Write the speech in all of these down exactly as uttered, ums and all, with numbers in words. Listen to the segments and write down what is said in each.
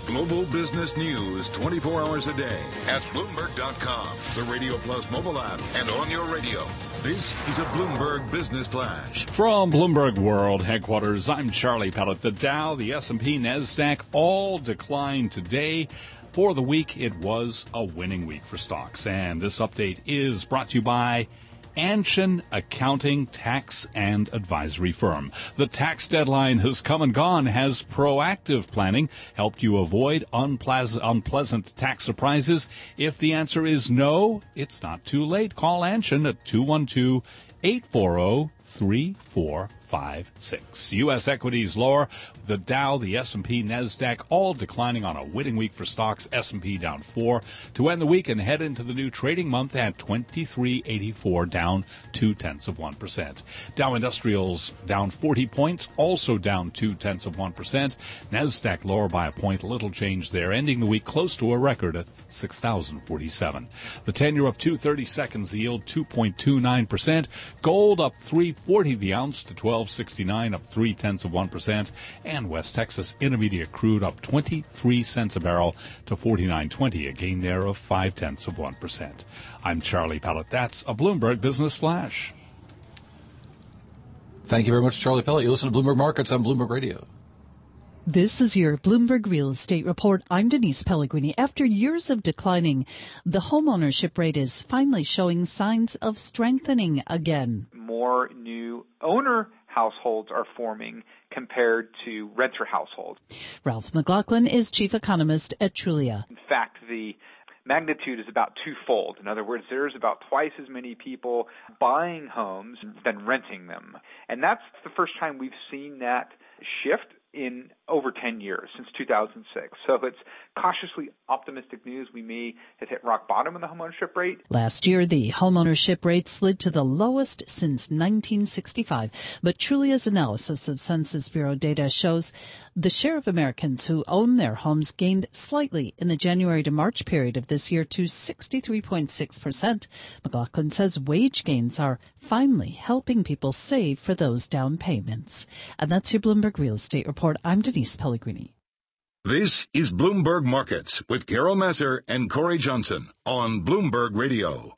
Global business news twenty-four hours a day at Bloomberg dot com, the Radio Plus mobile app, and on your radio. This is a Bloomberg Business Flash. From Bloomberg World Headquarters, I'm Charlie Pellet. The Dow, the S and P, NASDAQ all declined today. For the week, it was a winning week for stocks. And this update is brought to you by Anshin Accounting, Tax and Advisory Firm. The tax deadline has come and gone. Has proactive planning helped you avoid unpleasant, unpleasant tax surprises? If the answer is no, it's not too late. Call Anshin at two one two, eight four zero, three four five six. U S equities lower. The Dow, the S and P, NASDAQ all declining on a winning week for stocks. S and P down four to end the week and head into the new trading month at twenty-three eighty-four, down two tenths of one percent. Dow Industrials down forty points, also down two tenths of one percent. NASDAQ lower by a point, little change there, ending the week close to a record at six thousand forty-seven. The ten-year up two thirty-seconds, yield two point two nine percent. Gold up three forty the ounce to twelve sixty-nine, up three tenths of one percent. And West Texas Intermediate crude up twenty-three cents a barrel to forty-nine twenty, a gain there of five tenths of one percent. I'm Charlie Pellet. That's a Bloomberg Business Flash. Thank you very much, Charlie Pellet. You listen to Bloomberg Markets on Bloomberg Radio. This is your Bloomberg Real Estate Report. I'm Denise Pellegrini. After years of declining, the homeownership rate is finally showing signs of strengthening again. More new owner households are forming compared to renter households. Ralph McLaughlin is chief economist at Trulia. In fact, the magnitude is about twofold. In other words, there's about twice as many people buying homes than renting them. And that's the first time we've seen that shift in over ten years, since two thousand six. So it's cautiously optimistic news. We may have hit rock bottom in the homeownership rate. Last year, the homeownership rate slid to the lowest since nineteen sixty-five. But Trulia's analysis of Census Bureau data shows the share of Americans who own their homes gained slightly in the January to March period of this year to sixty-three point six percent. McLaughlin says wage gains are finally helping people save for those down payments. And that's your Bloomberg Real Estate Report. I'm Denise Pellegrini. This is Bloomberg Markets with Carol Masser and Corey Johnson on Bloomberg Radio.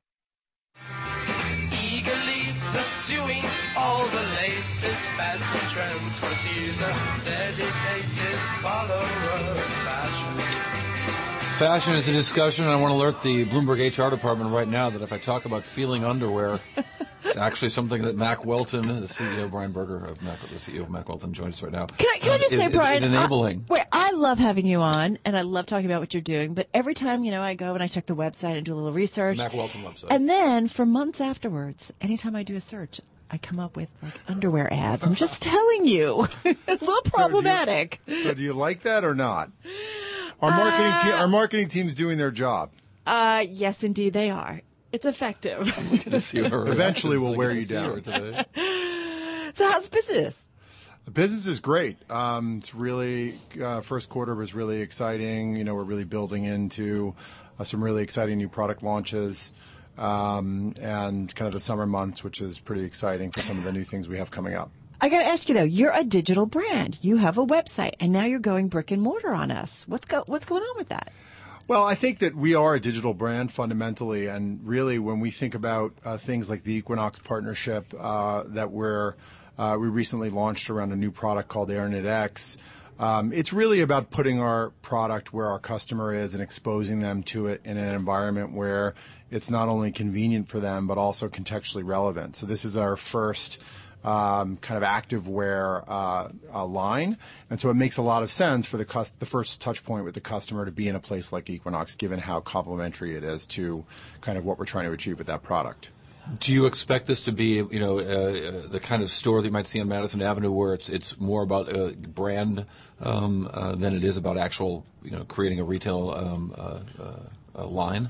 Eagerly pursuing all the latest fads and trends, 'cause he's a dedicated follower of fashion. Fashion is a discussion, and I want to alert the Bloomberg H R department right now that if I talk about feeling underwear, it's actually something that Mac Welton, the C E O, Brian Berger of Mac, the C E O of Mac Welton, joins us right now. Can I, can I just uh, say, is, Brian, is enabling. I, wait, I love having you on, and I love talking about what you're doing, but every time, you know, I go and I check the website and do a little research. The Mac Welton website. And then for months afterwards, anytime I do a search, I come up with like underwear ads. I'm just telling you. A little problematic. So do, you, so do you like that or not? Our marketing uh, team, our marketing team's doing their job. Uh, yes, indeed they are. It's effective. I'm looking to see her. Eventually, we'll like wear you down. So how's business? The business is great. Um, it's really uh, first quarter was really exciting. You know, we're really building into uh, some really exciting new product launches. Um, and kind of the summer months, which is pretty exciting for some of the new things we have coming up. I got to ask you though, you're a digital brand. You have a website, and now you're going brick and mortar on us. What's go What's going on with that? Well, I think that we are a digital brand fundamentally, and really when we think about uh, things like the Equinox partnership uh, that we're uh, we recently launched around a new product called AirNet X. Um, it's really about putting our product where our customer is and exposing them to it in an environment where it's not only convenient for them, but also contextually relevant. So this is our first um, kind of activewear uh, uh, line. And so it makes a lot of sense for the, cus- the first touch point with the customer to be in a place like Equinox, given how complementary it is to kind of what we're trying to achieve with that product. Do you expect this to be, you know, uh, the kind of store that you might see on Madison Avenue, where it's it's more about a brand um, uh, than it is about actual, you know, creating a retail um, uh, uh, line?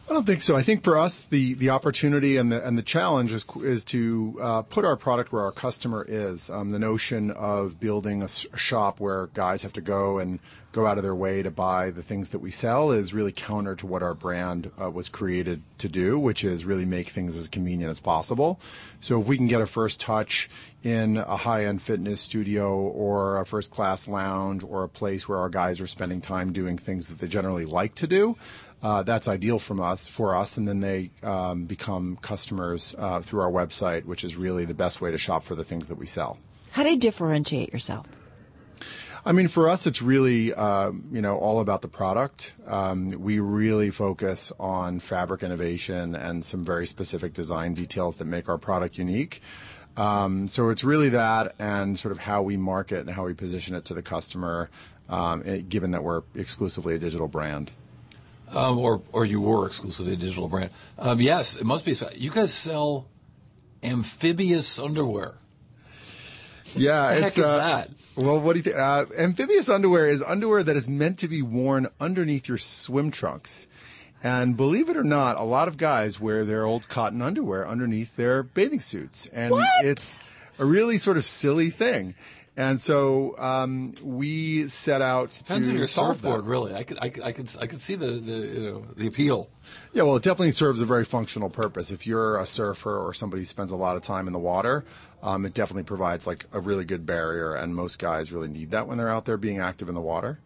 I don't think so. I think for us, the, the opportunity and the and the challenge is is to uh, put our product where our customer is. Um, the notion of building a, a shop where guys have to go and go out of their way to buy the things that we sell is really counter to what our brand uh, was created to do, which is really make things as convenient as possible. So if we can get a first touch in a high-end fitness studio or a first-class lounge or a place where our guys are spending time doing things that they generally like to do, Uh, that's ideal from us, for us, and then they um, become customers uh, through our website, which is really the best way to shop for the things that we sell. How do you differentiate yourself? I mean, for us, it's really, uh, you know, all about the product. Um, we really focus on fabric innovation and some very specific design details that make our product unique. Um, so it's really that and sort of how we market and how we position it to the customer, um, it, given that we're exclusively a digital brand. Um, or, or you were exclusively a digital brand. Um, yes, it must be. You guys sell amphibious underwear. Yeah, What the it's heck is uh, that? Well, what do you think? Uh, amphibious underwear is underwear that is meant to be worn underneath your swim trunks. And believe it or not, a lot of guys wear their old cotton underwear underneath their bathing suits. And What? it's a really sort of silly thing. And so um, we set out Depends to on your solve surfboard, that. really. I could, I could, I could, I could see the, the, you know, the appeal. Yeah, well, it definitely serves a very functional purpose. If you're a surfer or somebody who spends a lot of time in the water, um, it definitely provides like a really good barrier, and most guys really need that when they're out there being active in the water.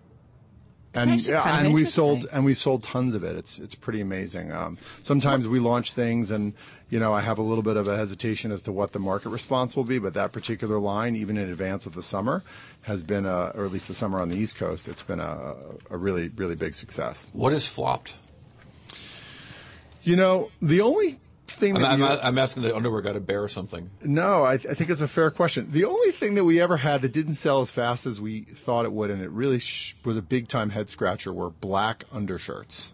And actually yeah, kind of and we've sold interesting. and we've sold tons of it. It's it's pretty amazing. Um, sometimes we launch things, and you know I have a little bit of a hesitation as to what the market response will be. But that particular line, even in advance of the summer, has been a, or at least the summer on the East Coast, it's been a, a really really big success. What is flopped? You know, the only thing I'm, that I'm, we, I'm asking the underwear guy to bear something. no, I, I think it's a fair question. The only thing that we ever had that didn't sell as fast as we thought it would, and it really sh- was a big time head scratcher, were black undershirts.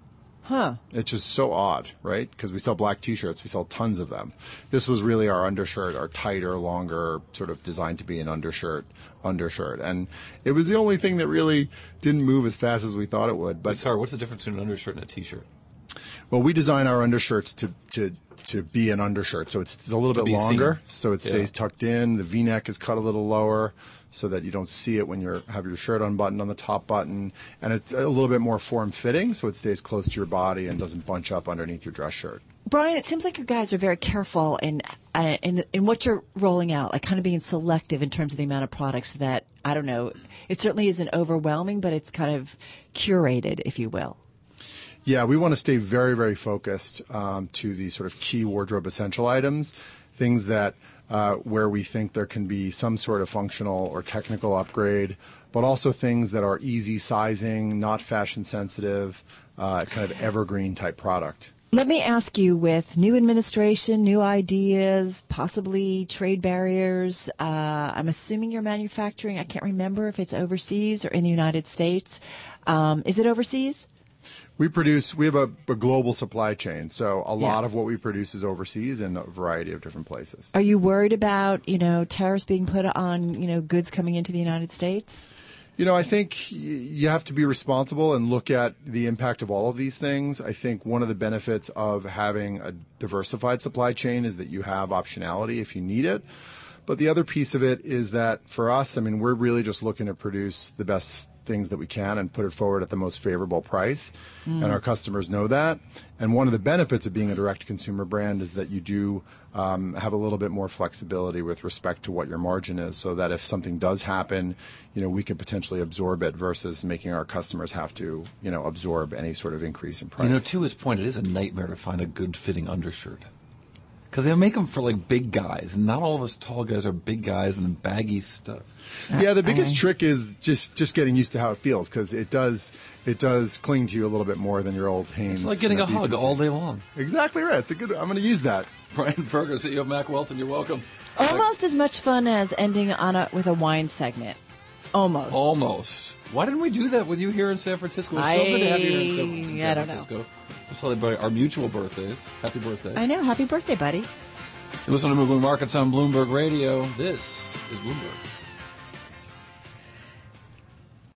Huh. It's just so odd, right? Because we sell black T-shirts, we sell tons of them. This was really our undershirt, our tighter, longer, sort of designed to be an undershirt, undershirt, and it was the only thing that really didn't move as fast as we thought it would. But Sorry, what's the difference between an undershirt and a T-shirt? well, we design our undershirts to to to be an undershirt, so it's, it's a little To bit be longer, seen. so it stays Yeah. tucked in. The V-neck is cut a little lower, so that you don't see it when you have your shirt unbuttoned on the top button, and it's a little bit more form-fitting, so it stays close to your body and doesn't bunch up underneath your dress shirt. Brian, it seems like you guys are very careful in uh, in, in what you're rolling out, like kind of being selective in terms of the amount of products that, I don't know, it certainly isn't overwhelming, but it's kind of curated, if you will. Yeah, we want to stay very, very focused um, to these sort of key wardrobe essential items, things that uh, where we think there can be some sort of functional or technical upgrade, but also things that are easy sizing, not fashion sensitive, uh, kind of evergreen type product. Let me ask you, with new administration, new ideas, possibly trade barriers, uh, I'm assuming you're manufacturing, I can't remember if it's overseas or in the United States. Um, is it overseas? We produce, we have a, a global supply chain, so a lot Yeah. of what we produce is overseas in a variety of different places. Are you worried about, you know, tariffs being put on, you know, goods coming into the United States? You know, I think y- you have to be responsible and look at the impact of all of these things. I think one of the benefits of having a diversified supply chain is that you have optionality if you need it. But the other piece of it is that for us, I mean, we're really just looking to produce the best things that we can and put it forward at the most favorable price. Mm. And our customers know that. And one of the benefits of being a direct-to-consumer brand is that you do um, have a little bit more flexibility with respect to what your margin is, so that if something does happen, you know, we could potentially absorb it versus making our customers have to, you know, absorb any sort of increase in price. You know, to his point, it is a nightmare to find a good-fitting undershirt. Because they make them for, like, big guys, and not all of us tall guys are big guys and baggy stuff. Yeah, the biggest trick is just, just getting used to how it feels, because it does it does cling to you a little bit more than your old Hanes. It's like getting a you know, hug beefy all tee. day long. Exactly right. It's a good. I'm going to use that. Brian Berger, C E O of Mack Welton, you're welcome. Almost as much fun as ending on a with a wine segment. Almost. Almost. Why didn't we do that with you here in San Francisco? It's so I- good to have you here in San, in San I don't know. Francisco. We're celebrating our mutual birthdays. Happy birthday. I know. Happy birthday, buddy. You listen to Moving Markets on Bloomberg Radio. This is Bloomberg.